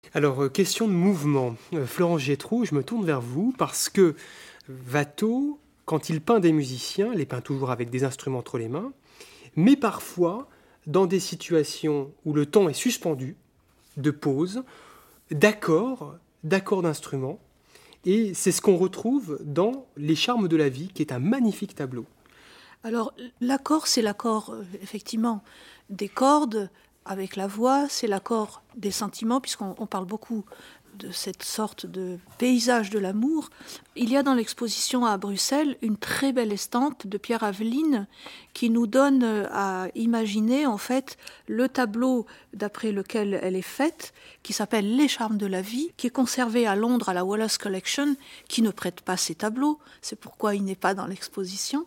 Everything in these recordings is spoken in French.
Alors, question de mouvement. Florence Gétraud, je me tourne vers vous parce que Watteau, quand il peint des musiciens, les peint toujours avec des instruments entre les mains, mais parfois dans des situations où le temps est suspendu, de pause, d'accords d'instruments. Et c'est ce qu'on retrouve dans Les Charmes de la vie, qui est un magnifique tableau. Alors, l'accord, c'est l'accord, effectivement, des cordes avec la voix, c'est l'accord des sentiments, puisqu'on parle beaucoup de cette sorte de paysage de l'amour. Il y a dans l'exposition à Bruxelles une très belle estampe de Pierre Aveline qui nous donne à imaginer en fait le tableau d'après lequel elle est faite, qui s'appelle Les Charmes de la vie, qui est conservé à Londres à la Wallace Collection, qui ne prête pas ses tableaux, c'est pourquoi il n'est pas dans l'exposition.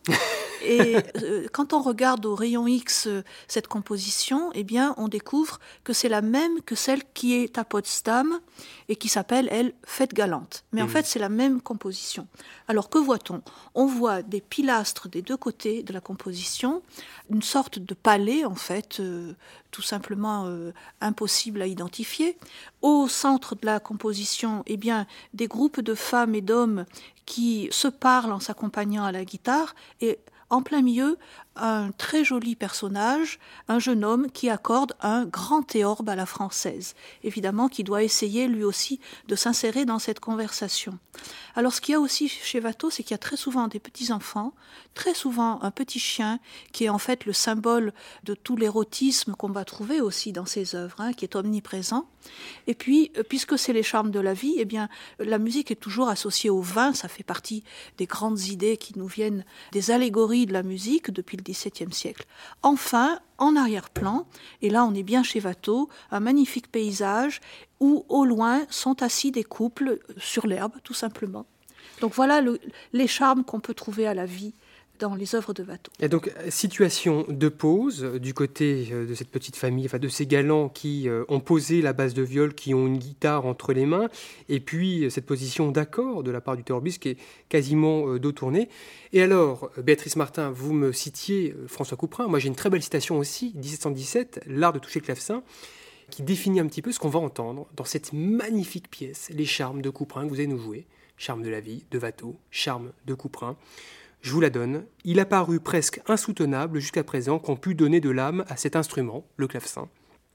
Et quand on regarde au rayon X cette composition, eh bien, on découvre que c'est la même que celle qui est à Potsdam et qui s'appelle, elle, Fête galante. Mais en fait, c'est la même composition. Alors, que voit-on ? On voit des pilastres des deux côtés de la composition, une sorte de palais, en fait, tout simplement impossible à identifier. Au centre de la composition, eh bien, des groupes de femmes et d'hommes qui se parlent en s'accompagnant à la guitare, et en plein milieu, un très joli personnage, un jeune homme qui accorde un grand théorbe à la française, évidemment qui doit essayer lui aussi de s'insérer dans cette conversation. Alors ce qu'il y a aussi chez Watteau, c'est qu'il y a très souvent des petits-enfants, très souvent un petit chien qui est en fait le symbole de tout l'érotisme qu'on va trouver aussi dans ses œuvres, qui est omniprésent. Et puis, puisque c'est les charmes de la vie, eh bien, la musique est toujours associée au vin, ça fait partie des grandes idées qui nous viennent des allégories de la musique depuis le XVIIe siècle. Enfin, en arrière-plan, et là on est bien chez Watteau, un magnifique paysage où au loin sont assis des couples sur l'herbe tout simplement. Donc voilà les charmes qu'on peut trouver à la vie dans les œuvres de Watteau. Et donc, situation de pause du côté de cette petite famille, enfin de ces galants qui ont posé la basse de viol, qui ont une guitare entre les mains, et puis cette position d'accord de la part du théorbiste qui est quasiment dos tourné. Et alors, Béatrice Martin, vous me citiez François Couperin, moi j'ai une très belle citation aussi, 1717, L'art de toucher le clavecin, qui définit un petit peu ce qu'on va entendre dans cette magnifique pièce, Les Charmes de Couperin que vous allez nous jouer, Charmes de la vie de Watteau, Charmes de Couperin. Je vous la donne. Il a paru presque insoutenable jusqu'à présent qu'on pût donner de l'âme à cet instrument, le clavecin.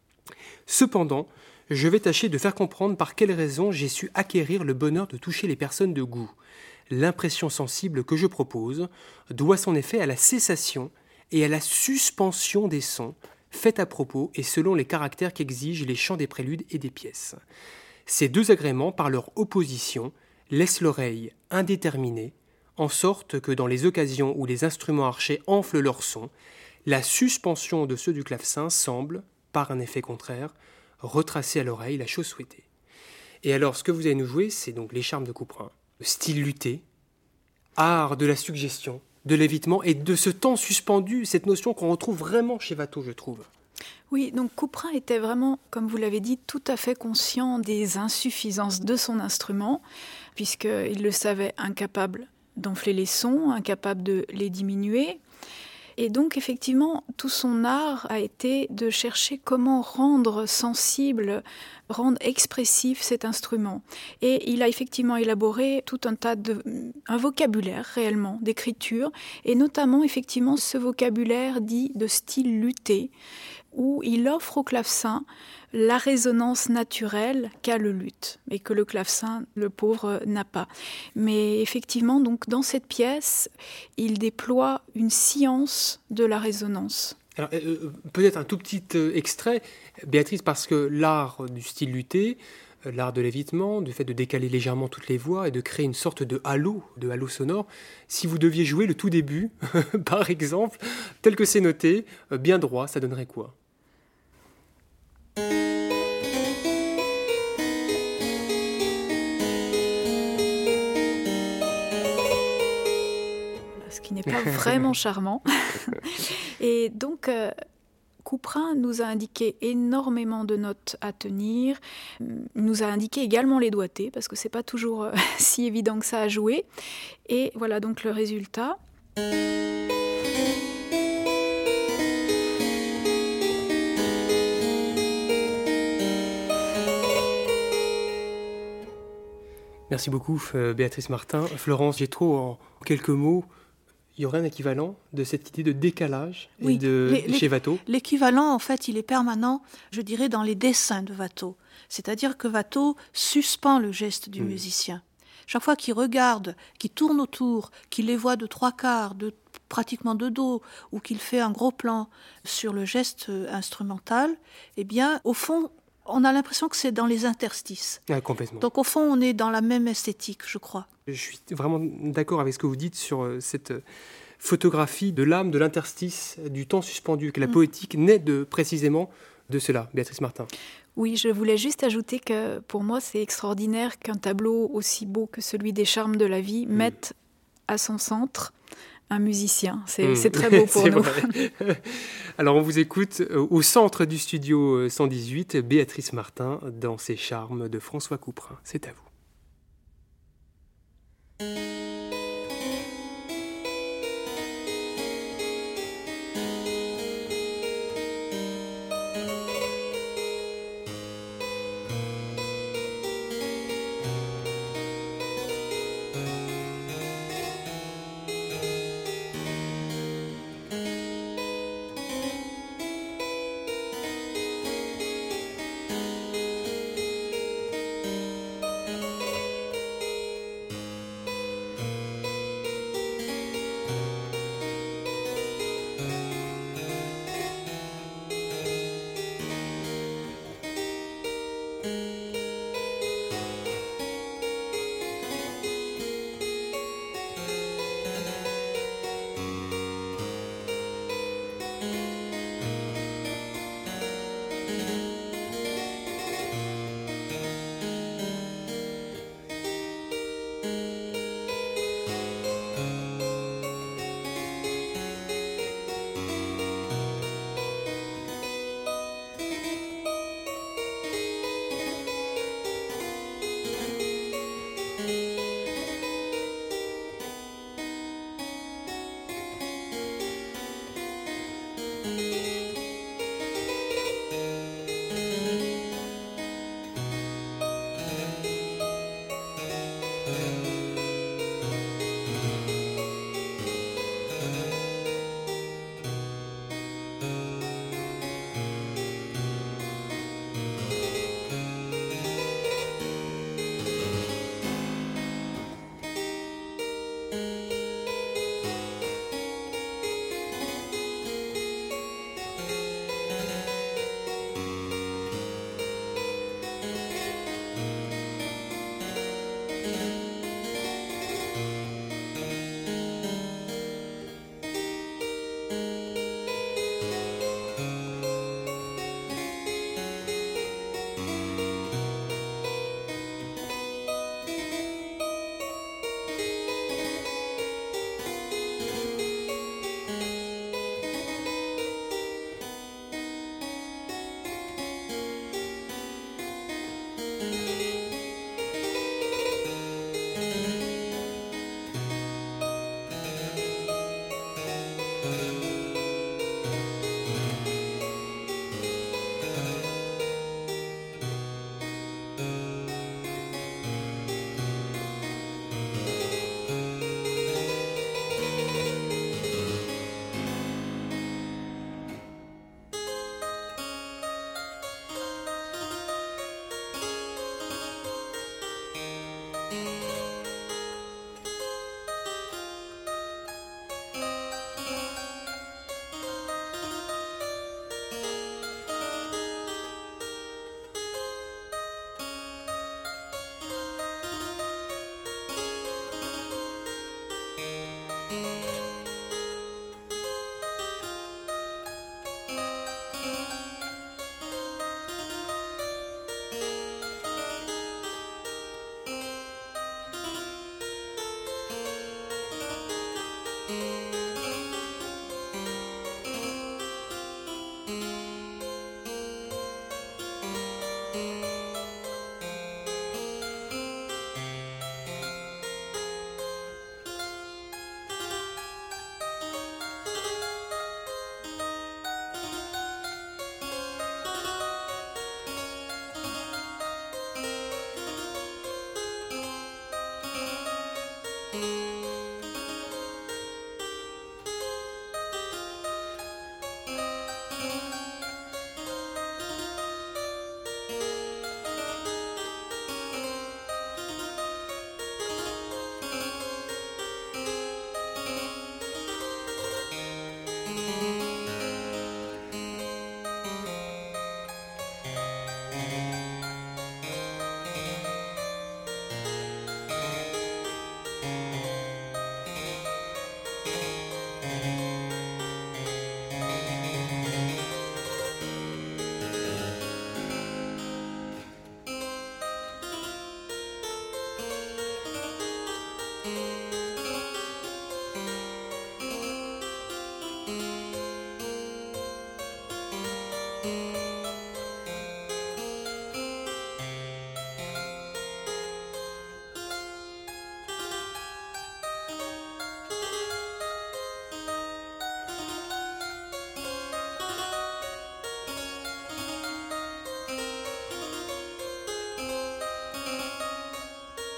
Cependant, je vais tâcher de faire comprendre par quelles raisons j'ai su acquérir le bonheur de toucher les personnes de goût. L'impression sensible que je propose doit son effet à la cessation et à la suspension des sons, faits à propos et selon les caractères qu'exigent les chants des préludes et des pièces. Ces deux agréments, par leur opposition, laissent l'oreille indéterminée, en sorte que dans les occasions où les instruments archés enflent leur son, la suspension de ceux du clavecin semble, par un effet contraire, retracer à l'oreille la chose souhaitée. Et alors, ce que vous allez nous jouer, c'est donc Les Charmes de Couperin, style lutté, art de la suggestion, de l'évitement et de ce temps suspendu, cette notion qu'on retrouve vraiment chez Watteau, je trouve. Oui, donc Couperin était vraiment, comme vous l'avez dit, tout à fait conscient des insuffisances de son instrument, puisqu'il le savait incapable d'enfler les sons, incapable de les diminuer. Et donc, effectivement, tout son art a été de chercher comment rendre sensible, rendre expressif cet instrument. Et il a effectivement élaboré tout un vocabulaire réellement d'écriture, et notamment effectivement ce vocabulaire dit de style lutté, où il offre au clavecin la résonance naturelle qu'a le luth et que le clavecin, le pauvre, n'a pas. Mais effectivement, donc, dans cette pièce, il déploie une science de la résonance. Alors, peut-être un tout petit extrait, Béatrice, parce que l'art du style lutté, l'art de l'évitement, du fait de décaler légèrement toutes les voix et de créer une sorte de halo sonore, si vous deviez jouer le tout début, par exemple, tel que c'est noté, bien droit, ça donnerait quoi ? Ce qui n'est pas vraiment charmant. Et donc, Couperin nous a indiqué énormément de notes à tenir, nous a indiqué également les doigtés, parce que c'est pas toujours si évident que ça à jouer. Et voilà donc le résultat. Merci beaucoup, Béatrice Martin. Florence Gétro, en quelques mots, il y aurait un équivalent de cette idée de décalage chez Watteau? L'équivalent, en fait, il est permanent, je dirais, dans les dessins de Watteau. C'est-à-dire que Watteau suspend le geste du musicien. Chaque fois qu'il regarde, qu'il tourne autour, qu'il les voit de trois quarts, pratiquement de dos, ou qu'il fait un gros plan sur le geste instrumental, eh bien, au fond, on a l'impression que c'est dans les interstices. Ah, complètement. Donc, au fond, on est dans la même esthétique, je crois. Je suis vraiment d'accord avec ce que vous dites sur cette photographie de l'âme, de l'interstice, du temps suspendu, que la poétique naît précisément de cela. Béatrice Martin. Oui, je voulais juste ajouter que pour moi, c'est extraordinaire qu'un tableau aussi beau que celui des charmes de la vie mette à son centre un musicien. C'est très beau pour nous. Alors on vous écoute au centre du studio 118, Béatrice Martin dans ses charmes de François Couperin. C'est à vous.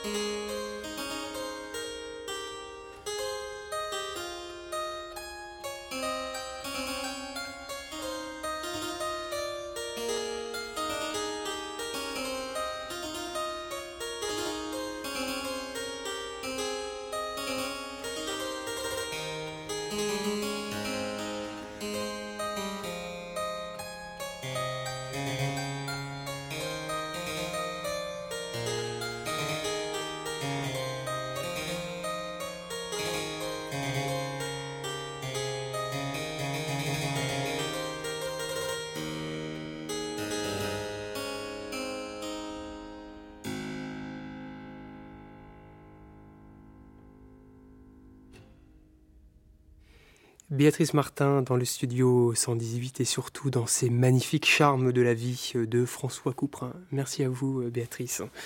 Béatrice Martin dans le studio 118 et surtout dans ces magnifiques charmes de la vie de François Couperin. Merci à vous, Béatrice.